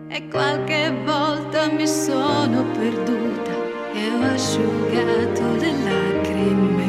e qualche volta mi sono perduta e ho asciugato le lacrime.